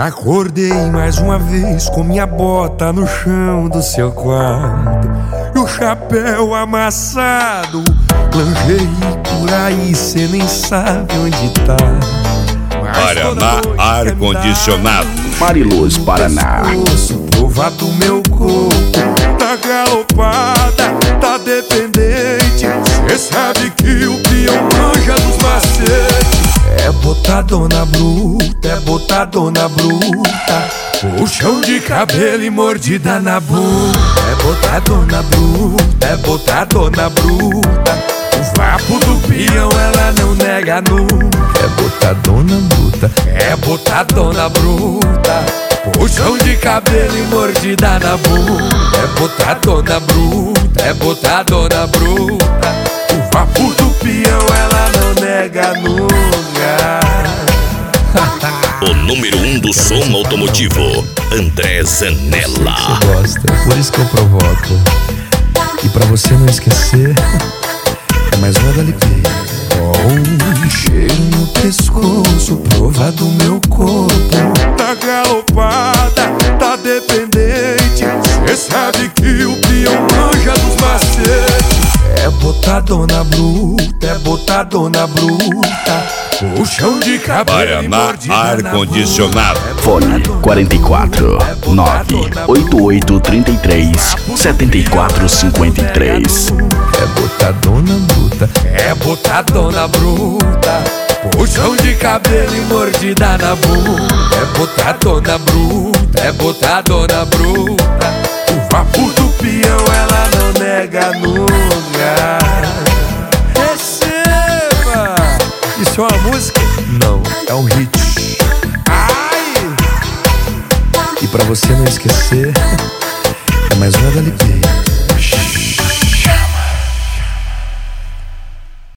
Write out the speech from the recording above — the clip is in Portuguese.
Acordei mais uma vez com minha bota no chão do seu quarto e o chapéu amassado. Planjei por aí, cê nem sabe onde tá. Paraná Ar-Condicionado. Mariluz, Paraná. Provar do meu corpo, tá galopada, tá dependente. Cê sabe que o peão manja dos macetes. É botadona bruta, é botadona bruta, puxão de cabelo e mordida na bunda. É botadona bruta, é botadona bruta, o vapo do peão ela não nega nunca. É botadona bruta, é botadona bruta, puxão de cabelo e mordida na bunda. É botadona bruta, é botadona bruta, o vapo do peão ela não nega nunca. O número 1 do som automotivo, André Zanella. Você gosta, por isso que eu provoco. E pra você não esquecer, é mais uma da LP. Com um cheiro no pescoço, prova do meu corpo. Tá galopada, tá dependente. Cê sabe que o peão manja dos macetes. É botadona bruta, é botadona bruta, puxão de cabelo. Paraná Ar-Condicionado. Fone 44 988 33 74 53. É botadona bruta, é botadona bruta, puxão de cabelo e mordida na bunda. É botadona bruta, é botadona bruta, o vapo do peão ela não nega nunca. Receba! Isso é uma música? Não, é um hit. Ai! E pra você não esquecer, é mais uma da LP.